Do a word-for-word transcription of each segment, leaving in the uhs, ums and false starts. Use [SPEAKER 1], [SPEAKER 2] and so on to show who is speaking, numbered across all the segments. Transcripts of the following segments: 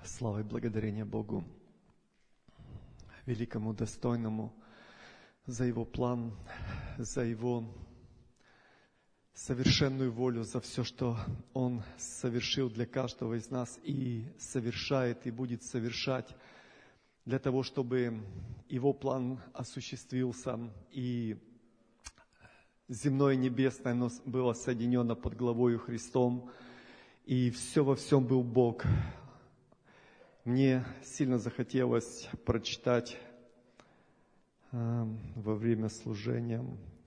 [SPEAKER 1] Слава и благодарение Богу, великому, достойному, за Его план, за Его совершенную волю, за все, что Он совершил для каждого из нас и совершает, и будет совершать, для того, чтобы Его план осуществился, и земное и небесное оно было соединено под главою Христом, и все во всем был Бог. Мне сильно захотелось прочитать э, во время служения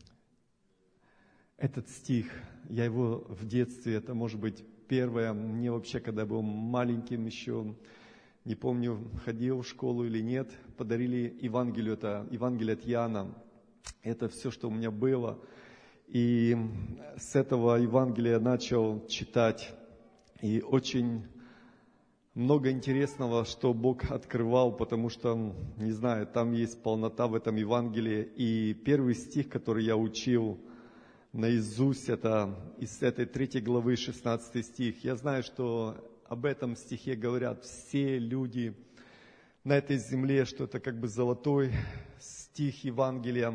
[SPEAKER 1] этот стих. Я его в детстве, это может быть первое, мне вообще, когда был маленьким еще, не помню, ходил в школу или нет, подарили Евангелие, это Евангелие от Иоанна. Это все, что у меня было. И с этого Евангелия я начал читать. И очень много интересного, что Бог открывал, потому что, не знаю, там есть полнота в этом Евангелии. И первый стих, который я учил наизусть, это из этой третьей главы, шестнадцатый стих. Я знаю, что об этом стихе говорят все люди на этой земле, что это как бы золотой стих Евангелия.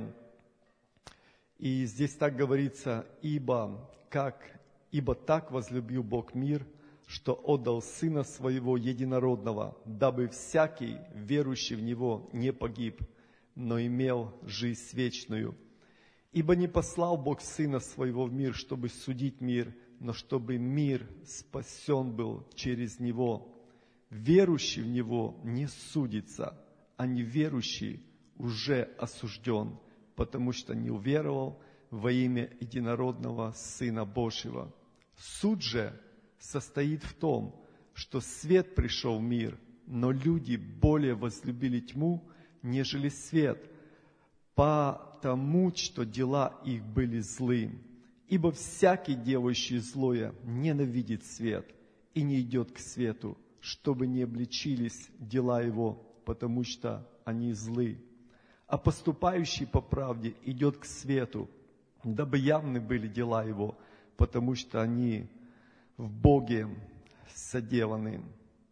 [SPEAKER 1] И здесь так говорится: «Ибо, как, ибо так возлюбил Бог мир, что отдал Сына Своего Единородного, дабы всякий, верующий в Него, не погиб, но имел жизнь вечную. Ибо не послал Бог Сына Своего в мир, чтобы судить мир, но чтобы мир спасен был через Него. Верующий в Него не судится, а неверующий уже осужден, потому что не уверовал во имя Единородного Сына Божьего. Суд же состоит в том, что свет пришел в мир, но люди более возлюбили тьму, нежели свет, потому что дела их были злы. Ибо всякий, делающий злое, ненавидит свет и не идет к свету, чтобы не обличились дела его, потому что они злы. А поступающий по правде идет к свету, дабы явны были дела его, потому что они в Боге соделаны».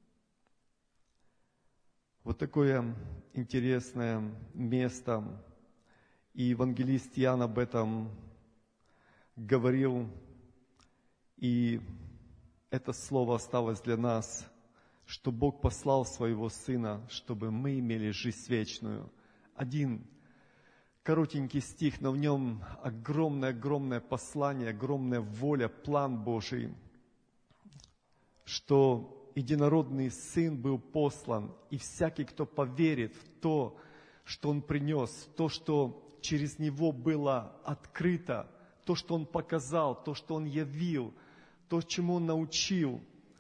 [SPEAKER 1] Вот такое интересное место. И евангелист Иоанн об этом говорил, и это слово осталось для нас, что Бог послал Своего Сына, чтобы мы имели жизнь вечную. Один коротенький стих, но в нем огромное-огромное послание, огромная воля, план Божий, что единородный Сын был послан, и всякий, кто поверит в то, что Он принес, то, что через Него было открыто, то, что Он показал, то, что Он явил, то, чему Он научил,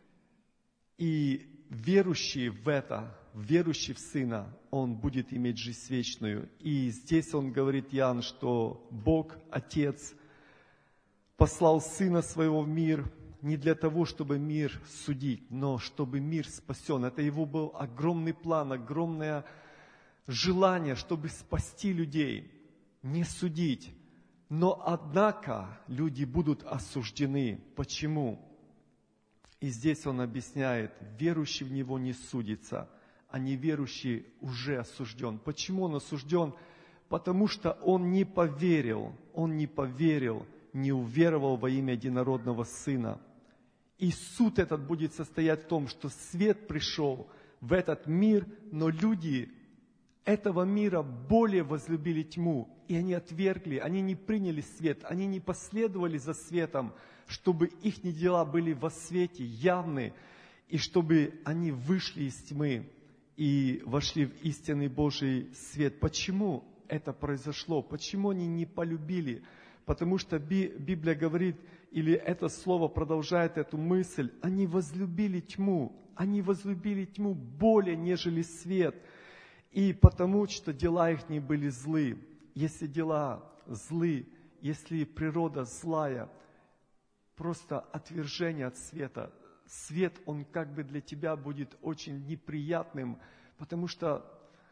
[SPEAKER 1] и верующий в это, верующий в Сына, он будет иметь жизнь вечную. И здесь он говорит, Иоанн, что Бог, Отец, послал Сына Своего в мир не для того, чтобы мир судить, но чтобы мир спасен. Это Его был огромный план, огромное желание, чтобы спасти людей, не судить. Но, однако, люди будут осуждены. Почему? И здесь он объясняет, верующий в Него не судится, а неверующий уже осужден. Почему он осужден? Потому что он не поверил, он не поверил, не уверовал во имя Единородного Сына. И суд этот будет состоять в том, что свет пришел в этот мир, но люди этого мира более возлюбили тьму, и они отвергли, они не приняли свет, они не последовали за светом, чтобы их дела были во свете, явны, и чтобы они вышли из тьмы и вошли в истинный Божий свет. Почему это произошло? Почему они не полюбили? Потому что Библия говорит, или это слово продолжает эту мысль, они возлюбили тьму, они возлюбили тьму более, нежели свет. И потому что дела их не были злы. Если дела злы, если природа злая, просто отвержение от света. Свет, он как бы для тебя будет очень неприятным, потому что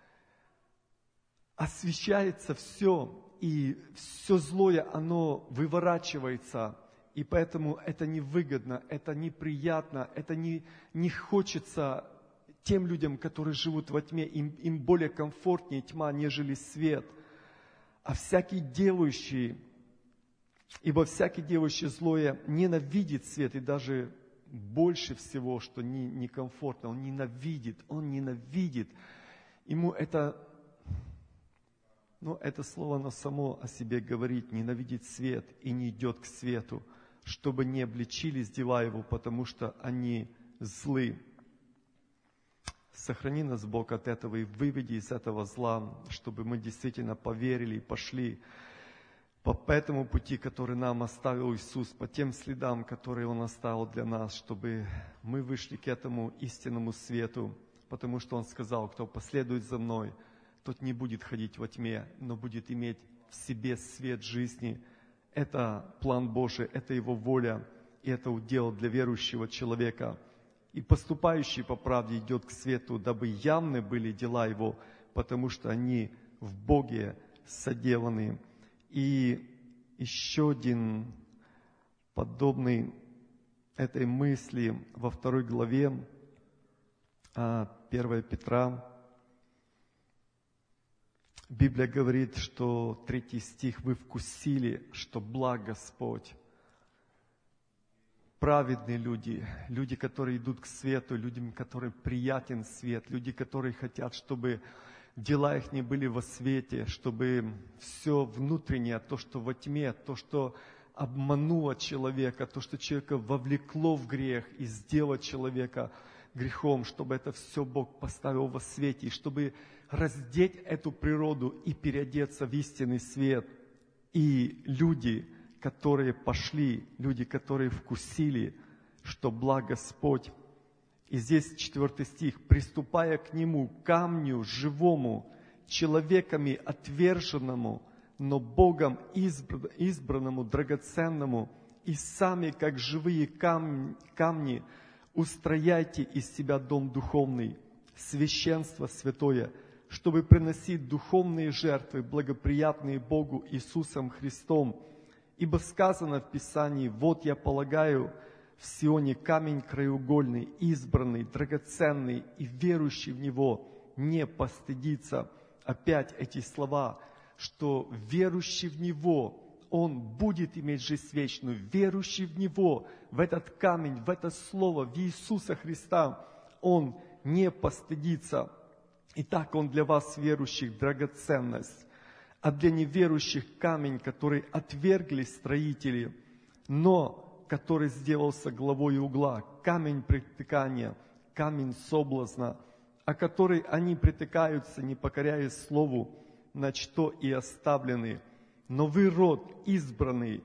[SPEAKER 1] освещается все, и все злое, оно выворачивается. И поэтому это невыгодно, это неприятно, это не, не хочется тем людям, которые живут во тьме, им, им более комфортнее тьма, нежели свет. А всякий делающий, ибо всякий делающий злое ненавидит свет, и даже больше всего, что не, некомфортно, он ненавидит, он ненавидит. Ему это, ну, это слово, оно само о себе говорит, ненавидит свет и не идет к свету, чтобы не обличились дела его, потому что они злы. Сохрани нас, Бог, от этого и выведи из этого зла, чтобы мы действительно поверили и пошли по этому пути, который нам оставил Иисус, по тем следам, которые Он оставил для нас, чтобы мы вышли к этому истинному свету, потому что Он сказал, кто последует за Мной, тот не будет ходить во тьме, но будет иметь в себе свет жизни. Это план Божий, это Его воля, и это удел для верующего человека. И поступающий по правде идет к свету, дабы явны были дела его, потому что они в Боге соделаны. И еще один подобный этой мысли во второй главе первого Петра. Библия говорит, что третий стих: «Вы вкусили, что благ Господь». Праведные люди, люди, которые идут к свету, людям, которым приятен свет, люди, которые хотят, чтобы дела их не были во свете, чтобы все внутреннее, то, что во тьме, то, что обмануло человека, то, что человека вовлекло в грех и сделало человека грехом, чтобы это все Бог поставил во свете, и чтобы раздеть эту природу и переодеться в истинный свет. И люди, которые пошли, люди, которые вкусили, что благ Господь. И здесь четвертый стих: «Приступая к Нему, камню живому, человеками отверженному, но Богом избранному, драгоценному, и сами, как живые камни, камни, устрояйте из себя дом духовный, священство святое, чтобы приносить духовные жертвы, благоприятные Богу Иисусом Христом. Ибо сказано в Писании: вот я полагаю в Сионе камень краеугольный, избранный, драгоценный, и верующий в Него не постыдится». Опять эти слова, что верующий в Него, он будет иметь жизнь вечную. Верующий в Него, в этот камень, в это Слово, в Иисуса Христа, он не постыдится. Итак, он для вас, верующих, драгоценность, а для неверующих камень, который отвергли строители, но который сделался главой угла, камень притыкания, камень соблазна, о который они притыкаются, не покоряясь слову, на что и оставлены. Но вы род избранный,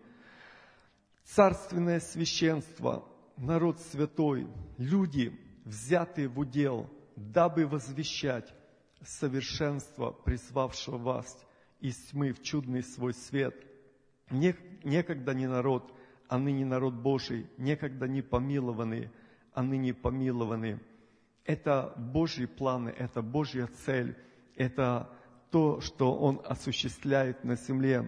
[SPEAKER 1] царственное священство, народ святой, люди, взятые в удел, дабы возвещать совершенство призвавшего вас из тьмы в чудный свой свет. Некогда не народ, а ныне народ Божий, некогда не помилованный, а ныне помилованный. Это Божьи планы, это Божья цель, это то, что Он осуществляет на земле.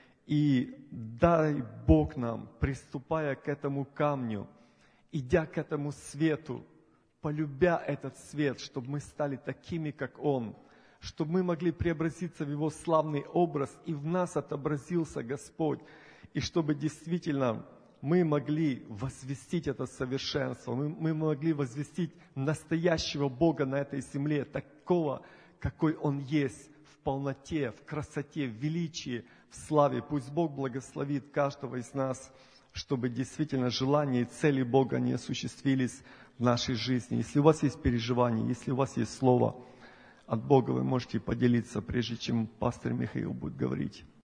[SPEAKER 1] И дай Бог нам, приступая к этому камню, идя к этому свету, полюбя этот свет, чтобы мы стали такими, как Он, чтобы мы могли преобразиться в Его славный образ, и в нас отобразился Господь, и чтобы действительно мы могли возвестить это совершенство, мы, мы могли возвестить настоящего Бога на этой земле, такого, какой Он есть, в полноте, в красоте, в величии, в славе. Пусть Бог благословит каждого из нас, чтобы действительно желания и цели Бога не осуществились в нашей жизни. Если у вас есть переживания, если у вас есть слово от Бога, вы можете поделиться, прежде чем пастор Михаил будет говорить.